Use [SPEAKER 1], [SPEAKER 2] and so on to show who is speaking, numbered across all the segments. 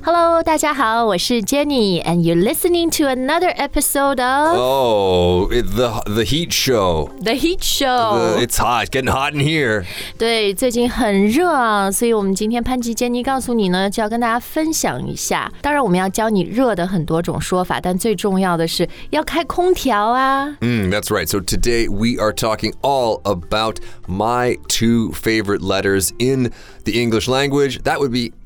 [SPEAKER 1] Hello， 大家好，我是 Jenny, and you're listening to another episode of
[SPEAKER 2] the Heat Show.
[SPEAKER 1] The Heat Show.
[SPEAKER 2] It's hot, getting hot in here.
[SPEAKER 1] 对，最近很热啊，所以我们今天潘吉 Jenny 告诉你呢，就要跟大家分享一下。当然，我们要教你热的很多种说法，但最重要的是要开空调啊。
[SPEAKER 2] That's right. So today we are talking all about my two favorite letters in the English language. That would be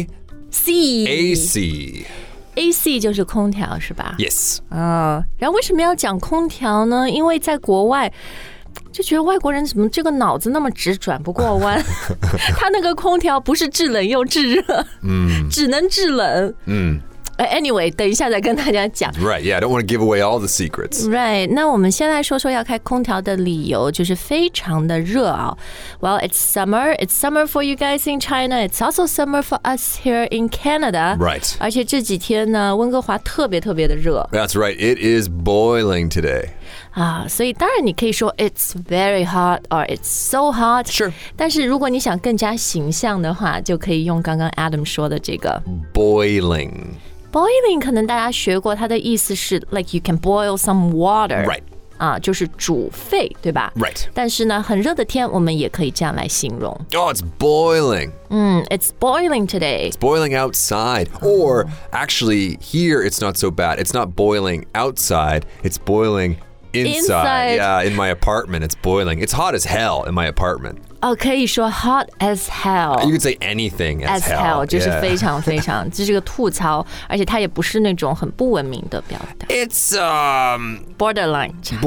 [SPEAKER 2] AC.
[SPEAKER 1] AC 就是空调是吧
[SPEAKER 2] Yes.
[SPEAKER 1] 然后为什么要讲空调呢？因为在国外就觉得外国人怎么这个脑子那么直转不过弯他那个空调不是制冷又制热只能制冷Anyway, 等一下再跟大家讲。
[SPEAKER 2] Right, yeah, I don't want to give away all the secrets.
[SPEAKER 1] Right, 那我们先来说说要开空调的理由，就是非常的热啊。Well, it's summer. It's summer for you guys in China. It's also summer for us here in Canada.
[SPEAKER 2] Right.
[SPEAKER 1] 而且这几天呢，温哥华特别特别的热。
[SPEAKER 2] That's right, it is boiling today.
[SPEAKER 1] 所以当然你可以说 it's very hot or it's so hot.
[SPEAKER 2] Sure.
[SPEAKER 1] 但是如果你想更加形象的话，就可以用刚刚 Adam 说的这个
[SPEAKER 2] Boiling.
[SPEAKER 1] 可能大家学过，它的意思是 like you can boil some water.
[SPEAKER 2] Right.
[SPEAKER 1] 就是煮沸，对吧
[SPEAKER 2] Right.
[SPEAKER 1] 但是呢，很热的天，我们也可以这样来形容。
[SPEAKER 2] Oh, it's boiling.
[SPEAKER 1] It's boiling today.
[SPEAKER 2] It's boiling outside. Or actually, here it's not so bad. It's not boiling outside. It's boiling inside. Yeah, in my apartment, it's boiling. It's hot as hell in my apartment.
[SPEAKER 1] 可以说 hot as hell.
[SPEAKER 2] You could say anything as hell.
[SPEAKER 1] 就是非常非常，这是个吐槽，而且它也不是那种很不文明的表达。
[SPEAKER 2] It's
[SPEAKER 1] borderline.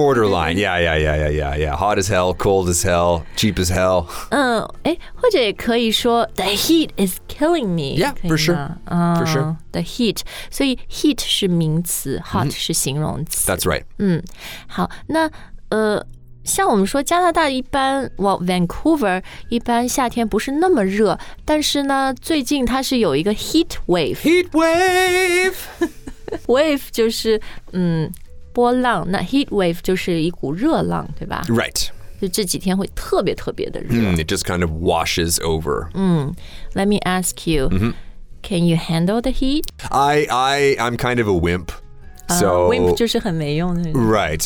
[SPEAKER 2] Yeah. Hot as hell, cold as hell, cheap as hell.
[SPEAKER 1] 或者也可以说 the heat is killing me.
[SPEAKER 2] Yeah, for sure. For sure.
[SPEAKER 1] The heat. 所以 heat 是名词 hot 是形容词。
[SPEAKER 2] That's right.
[SPEAKER 1] 好，那像我们说加拿大一般Vancouver 一般夏天不是那么热，但是呢最近它是有一个 heat wave.
[SPEAKER 2] Heat wave.
[SPEAKER 1] Wave 就是波浪，那 heat wave 就是一股热浪，对吧？
[SPEAKER 2] Right.
[SPEAKER 1] 就这几天会特别特别的热。
[SPEAKER 2] It just kind of washes over.
[SPEAKER 1] Let me ask you, can you handle the heat?
[SPEAKER 2] I'm kind of a wimp. So
[SPEAKER 1] wimp 就是很没用的。
[SPEAKER 2] Right.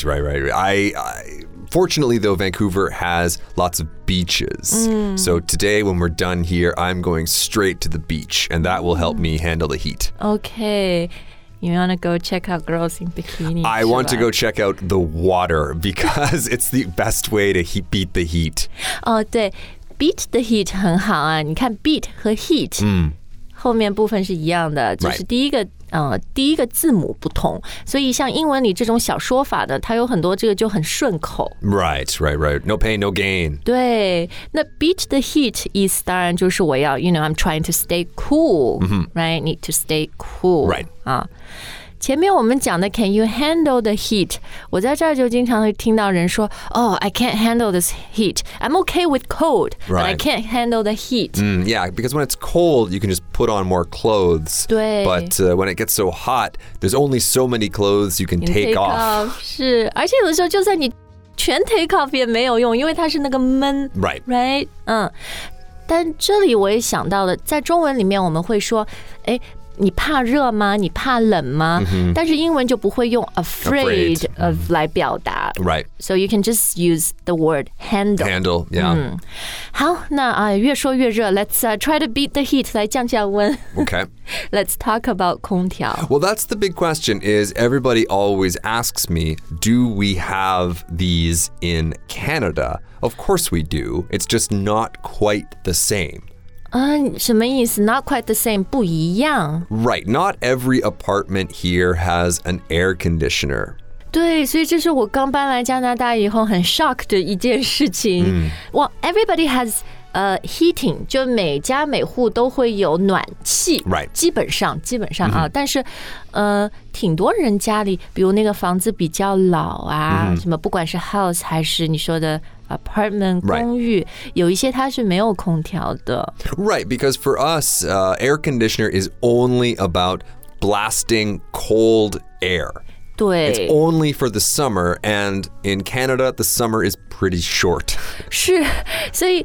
[SPEAKER 2] Fortunately, though, Vancouver has lots of beaches. So today, when we're done here, I'm going straight to the beach, and that will help me handle the heat.
[SPEAKER 1] Okay. You want to go check out girls in bikini?
[SPEAKER 2] I want to go check out the water because it's the best way to beat the heat.
[SPEAKER 1] 对 beat the heat 很好啊。你看 beat 和 heat 后面部分是一样的，就是第一个字母不同，所以像英文里这种小说法的，它有很多这个就很顺口。
[SPEAKER 2] Right. No pain, no gain.
[SPEAKER 1] 对，那 beat the heat 意思当然就是我要 I'm trying to stay cool, right? Need to stay cool.
[SPEAKER 2] Right.
[SPEAKER 1] 前面我们讲的 Can you handle the heat? 我在这儿就经常会听到人说 I can't handle this heat. I'm okay with cold, but I can't handle the heat.
[SPEAKER 2] Yeah, because when it's cold, you can just put on more clothes.
[SPEAKER 1] 对
[SPEAKER 2] But when it gets so hot, there's only so many clothes you can take off.
[SPEAKER 1] 是，而且有的时候就算你全 take off 也没有用，因为它是那个闷
[SPEAKER 2] Right.
[SPEAKER 1] 但这里我也想到了，在中文里面我们会说你怕热吗？你怕冷吗？但是英文就不会用 afraid of 来表达。
[SPEAKER 2] Right.
[SPEAKER 1] So you can just use the word handle.
[SPEAKER 2] Handle, yeah.
[SPEAKER 1] 好，那越说越热 ，Let's try to beat the heat 来降降温。
[SPEAKER 2] Okay.
[SPEAKER 1] Let's talk about 空调。
[SPEAKER 2] Well, that's the big question is everybody always asks me, do we have these in Canada? Of course we do. It's just not quite the same.
[SPEAKER 1] 什么意思 ？Not quite the same， 不一样。
[SPEAKER 2] Right. Not every apartment here has an air conditioner.
[SPEAKER 1] 对，所以这是我刚搬来加拿大以后很 shock 的一件事情。Well, everybody has heating， 就每家每户都会有暖气。
[SPEAKER 2] Right.
[SPEAKER 1] 基本上啊，但是挺多人家里，比如那个房子比较老啊，什么不管是 house 还是你说的apartment 公寓，有一些它是没有空调的。
[SPEAKER 2] Right, because for us, air conditioner is only about blasting cold air.
[SPEAKER 1] 对
[SPEAKER 2] It's only for the summer, and in Canada, the summer is pretty short.
[SPEAKER 1] 是，所以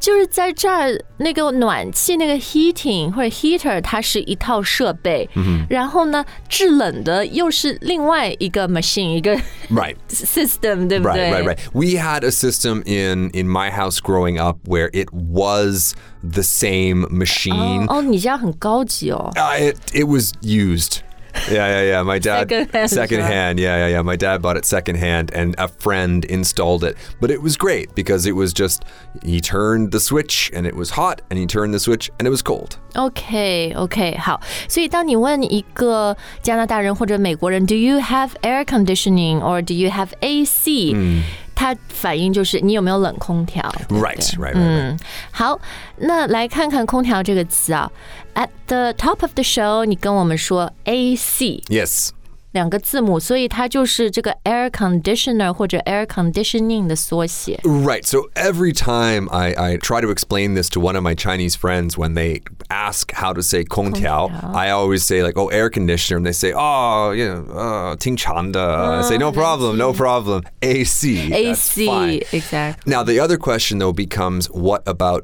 [SPEAKER 1] 就是在这儿那个暖气那个 heating 或者 heater 它是一套设备，然后呢制冷的又是另外一个 machine 一个 system 对不对
[SPEAKER 2] Right. We had a system in my house growing up where it was the same machine.
[SPEAKER 1] 哦，你家很高级哦。
[SPEAKER 2] It was used. Yeah. My dad
[SPEAKER 1] Secondhand.
[SPEAKER 2] Yeah. My dad bought it secondhand, and a friend installed it. But it was great because it was just he turned the switch and it was hot, and he turned the switch and it was cold.
[SPEAKER 1] OK， 好，所以当你问一个加拿大人或者美国人 ，Do you have air conditioning or do you have AC？他反应就是你有没有冷空调
[SPEAKER 2] Right.
[SPEAKER 1] 好，那来看看空调这个词啊。At the top of the show， 你跟我们说 AC。
[SPEAKER 2] Yes.
[SPEAKER 1] 两个字母，所以它就是这个 air conditioner 或者 air conditioning 的缩写。
[SPEAKER 2] Right. So every time I try to explain this to one of my Chinese friends when they ask how to say 空调, I always say like, oh, air conditioner. And they say, oh, 挺长的. I say, no problem. AC. That's fine.
[SPEAKER 1] Exactly.
[SPEAKER 2] Now, the other question, though, becomes what about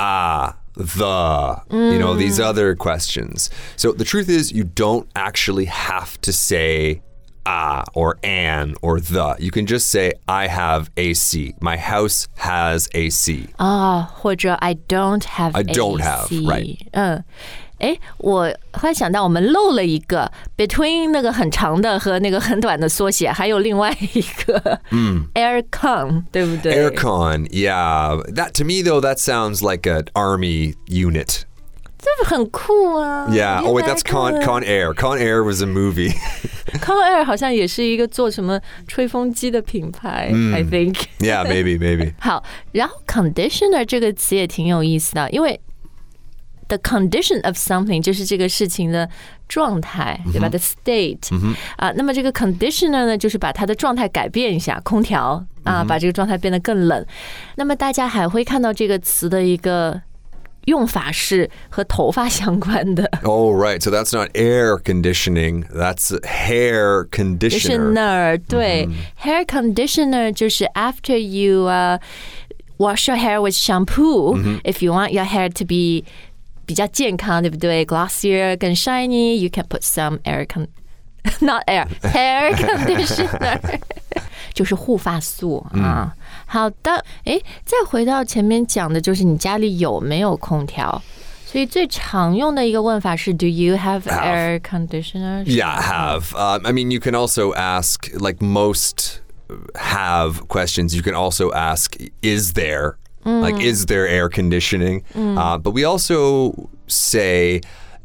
[SPEAKER 2] these other questions. So the truth is you don't actually have to say or an or the. You can just say I have AC. My house has AC.
[SPEAKER 1] 或者 I don't have
[SPEAKER 2] I don't
[SPEAKER 1] AC.
[SPEAKER 2] have, right.
[SPEAKER 1] 我忽然想到我们漏了一个 between 那个很长的和那个很短的缩写，还有另外一个aircon 对不对
[SPEAKER 2] Aircon, yeah. That to me though, that sounds like an army unit.
[SPEAKER 1] 这很酷啊
[SPEAKER 2] Yeah. Oh wait, that's Con Air. Con Air was a movie.
[SPEAKER 1] Con Air 好像也是一个做什么吹风机的品牌 I think.
[SPEAKER 2] Yeah, maybe.
[SPEAKER 1] 好，然后 conditioner 这个词也挺有意思的，因为The condition of something 就是这个事情的状态，对吧 ？The state 那么这个 conditioner 呢，就是把它的状态改变一下，空调把这个状态变得更冷。那么大家还会看到这个词的一个用法是和头发相关的。
[SPEAKER 2] Oh, right. So that's not air conditioning. That's hair conditioner.
[SPEAKER 1] 对 hair conditioner 就是 after you wash your hair with shampoo, if you want your hair to be比较健康，对不对 ？Glossier 更 shiny, you can put some hair conditioner 就是护发素啊。好的，再回到前面讲的，就是你家里有没有空调？所以最常用的一个问法是 Do you have air conditioner?
[SPEAKER 2] Yeah, have. I mean, you can also ask, like most have questions, you can also ask, is there? Like, is there air conditioning? But we also say,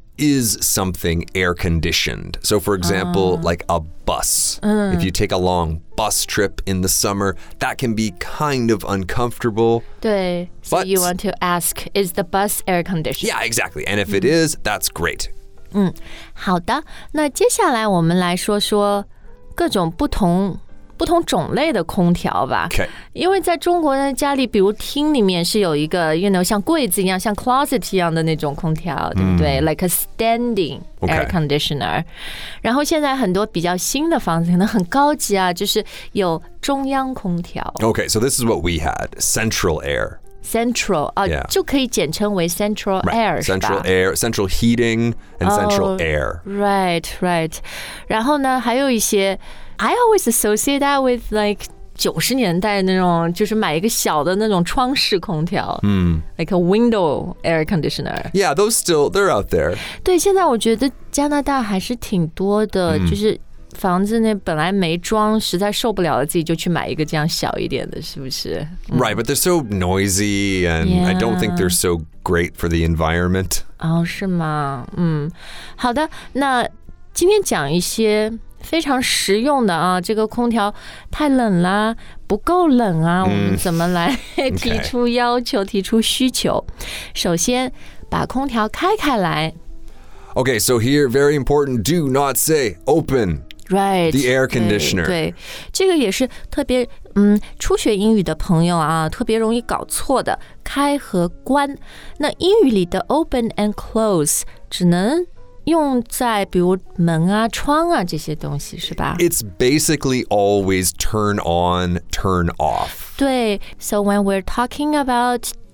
[SPEAKER 2] is something air conditioned? So, for example, like a bus. If you take a long bus trip in the summer, that can be kind of uncomfortable.
[SPEAKER 1] 对 So you want to ask, is the bus air conditioned?
[SPEAKER 2] Yeah, exactly. And if it is, that's great.
[SPEAKER 1] 好的，那接下来我们来说说各种不同种类的空调吧。
[SPEAKER 2] Okay.
[SPEAKER 1] 因为在中国的家里，比如厅里面是有一个像柜子一样，像 closet 一样的那种空调，对不对 ？Like a standing air conditioner. 然后现在很多比较新的房子可能很高级啊，就是有中央空调。
[SPEAKER 2] Okay, so this is what we had, central air.
[SPEAKER 1] Central 就可以简称为 Central Air 是吧
[SPEAKER 2] Central air, central heating, and central air.
[SPEAKER 1] Right. 然后呢，还有一些 I always associate that with like 90年代那种，就是买一个小的那种窗式空调，like a window air conditioner.
[SPEAKER 2] Yeah, those they're out there.
[SPEAKER 1] 对，现在我觉得加拿大还是挺多的，就是房子那本来没装，实在受不了了，自己就去买一个这样小一点的，是不是？
[SPEAKER 2] Right, but they're so noisy, and I don't think they're so great for the environment.
[SPEAKER 1] 是吗？好的，那今天讲一些非常实用的啊，这个空调太冷啦，不够冷啊，我们怎么来提出要求、提出需求？首先，把空调开来。
[SPEAKER 2] Okay, so here, very important, do not say open.
[SPEAKER 1] Right,
[SPEAKER 2] the air conditioner.
[SPEAKER 1] 对，这个也是特别初学英语的朋友啊，特别容易搞错的开和关。那英语里的 open and close 只能用在比如门啊、窗啊这些东西，是吧？
[SPEAKER 2] It's basically always turn on, turn off.
[SPEAKER 1] 对 ，so when we're talking about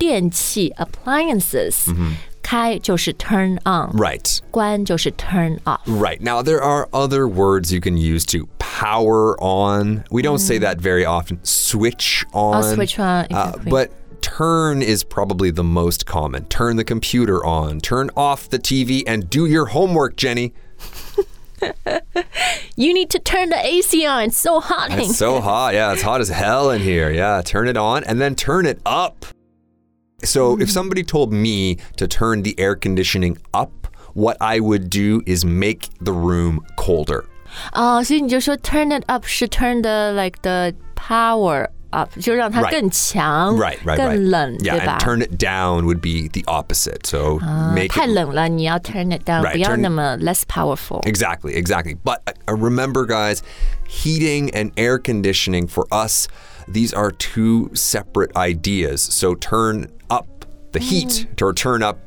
[SPEAKER 1] 电器 appliances，开就是 turn on，
[SPEAKER 2] Right.
[SPEAKER 1] 关就是 turn off.
[SPEAKER 2] Right. Now, there are other words you can use to power on. We don't say that very often. Switch on.
[SPEAKER 1] Switch on, exactly.
[SPEAKER 2] But turn is probably the most common. Turn the computer on. Turn off the TV and do your homework, Jenny.
[SPEAKER 1] You need to turn the AC on. It's so hot in
[SPEAKER 2] It's so hot. Yeah, it's hot as hell in here. Yeah, turn it on and then turn it up. So if somebody told me to turn the air conditioning up, what I would do is make the room colder.
[SPEAKER 1] 所以你就说 turn it up 是 turn the power up， 就让它更强
[SPEAKER 2] right.
[SPEAKER 1] 更冷
[SPEAKER 2] Yeah,
[SPEAKER 1] 对吧
[SPEAKER 2] and turn it down would be the opposite. So make
[SPEAKER 1] 太
[SPEAKER 2] it
[SPEAKER 1] 冷了你要 turn it down，
[SPEAKER 2] Right,
[SPEAKER 1] 不要
[SPEAKER 2] turn-
[SPEAKER 1] 那么 less powerful.
[SPEAKER 2] Exactly. But remember, guys, heating and air conditioning for us, these are two separate ideas. So turn up the heat or turn up,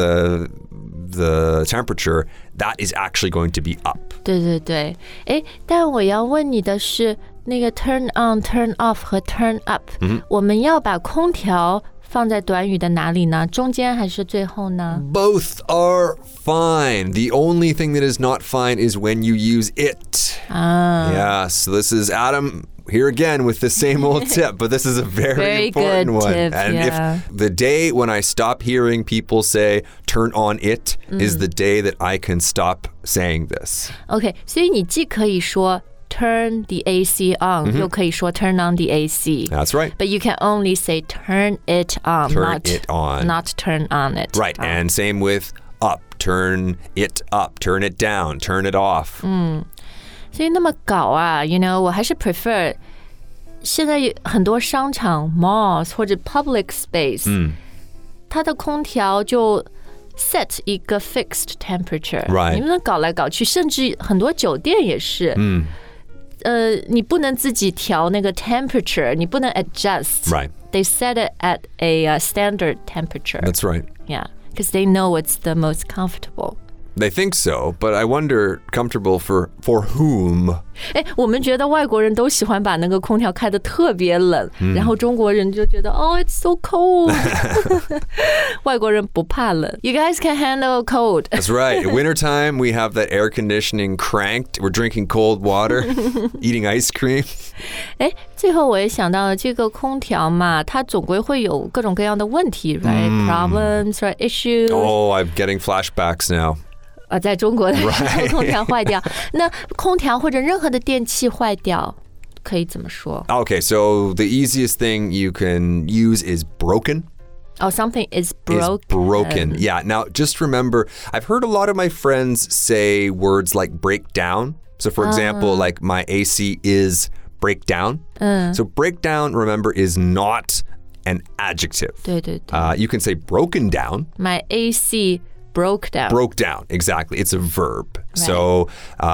[SPEAKER 2] the temperature. That is actually going to be up.
[SPEAKER 1] 对对对，但我要问你的是，那个 turn on、turn off 和 turn up，我们要把空调放在短语的哪里呢？中间还是最后呢？
[SPEAKER 2] Both are fine. The only thing that is not fine is when you use it. Yeah, so this is Adam here again with the same old tip, but this is a very important
[SPEAKER 1] good
[SPEAKER 2] one.
[SPEAKER 1] tip,
[SPEAKER 2] And
[SPEAKER 1] yeah.
[SPEAKER 2] if the day when I stop hearing people say turn on it is the day that I can stop saying this.
[SPEAKER 1] OK， 所以你既可以说 turn the AC on，又可以说 turn on the AC.
[SPEAKER 2] That's right.
[SPEAKER 1] But you can only say turn it on,
[SPEAKER 2] Turn it on.
[SPEAKER 1] not turn on it.
[SPEAKER 2] Right, and same with up. Turn it up, turn it down, turn it off.
[SPEAKER 1] 所以那么搞啊 我还是 prefer 现在很多商场 malls 或者 public space，它的空调就 set 一个 fixed temperature，
[SPEAKER 2] Right.
[SPEAKER 1] 你不能搞来搞去，甚至很多酒店也是，你不能自己调那个 temperature， 你不能 adjust。
[SPEAKER 2] Right.
[SPEAKER 1] They set it at a standard temperature.
[SPEAKER 2] That's right.
[SPEAKER 1] Yeah, because they know it's the most comfortable.
[SPEAKER 2] They think so, but I wonder, comfortable for whom?
[SPEAKER 1] 我们觉得外国人都喜欢把那个空调开得特别冷，然后中国人就觉得it's so cold. 外国人不怕冷。You guys can handle cold.
[SPEAKER 2] That's right. Wintertime, we have that air conditioning cranked. We're drinking cold water, eating ice cream.
[SPEAKER 1] 最后我也想到了这个空调嘛，它总归会有各种各样的问题 right? Problems, right? Issues.
[SPEAKER 2] Oh, I'm getting flashbacks now.
[SPEAKER 1] 在中国的时候空调坏掉，那空调或者任何的电器坏掉，可以怎么说？
[SPEAKER 2] Okay, so the easiest thing you can use is broken.
[SPEAKER 1] Something is broken.
[SPEAKER 2] Is broken. Yeah. Now, just remember, I've heard a lot of my friends say words like break down. So, for example, like my AC is break down. So, breakdown, remember, is not an adjective.
[SPEAKER 1] 对对对
[SPEAKER 2] You can say broken down.
[SPEAKER 1] My AC broke down.
[SPEAKER 2] Broke down, exactly. It's a verb. So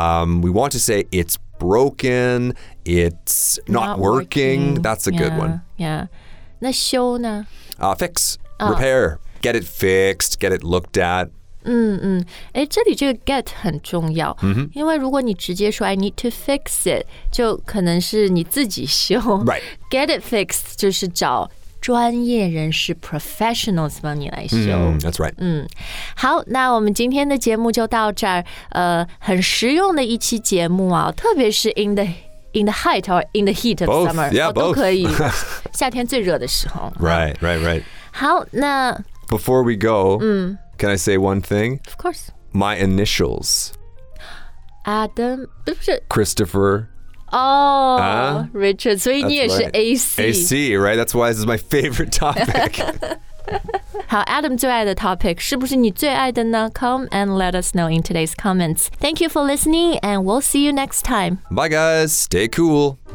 [SPEAKER 2] we want to say it's broken, it's not working. That's a good one.
[SPEAKER 1] Yeah. 那修呢？
[SPEAKER 2] Fix, repair, get it fixed, get it looked at.
[SPEAKER 1] 这里这个 get 很重要，因为如果你直接说 I need to fix it， 就可能是你自己修。
[SPEAKER 2] Right.
[SPEAKER 1] Get it fixed 就是找专业人士 professionals 帮你来修。
[SPEAKER 2] That's right.
[SPEAKER 1] 好，那我们今天的节目就到这儿。很实用的一期节目啊，特别是 in the height or in the heat of
[SPEAKER 2] Both,
[SPEAKER 1] summer，
[SPEAKER 2] yeah,
[SPEAKER 1] 都
[SPEAKER 2] both.
[SPEAKER 1] 可以。夏天最热的时候。
[SPEAKER 2] Right.
[SPEAKER 1] 好，那
[SPEAKER 2] Before we go, can I say one thing?
[SPEAKER 1] of course
[SPEAKER 2] My initials.
[SPEAKER 1] Adam 不是
[SPEAKER 2] Christopher.
[SPEAKER 1] Richard， 所以你也是 AC。
[SPEAKER 2] AC, right? That's why this is my favorite topic.
[SPEAKER 1] 好 ，Adam 最爱的 topic 是不是你最爱的呢？ Come and let us know in today's comments. Thank you for listening, and we'll see you next time.
[SPEAKER 2] Bye, guys. Stay cool.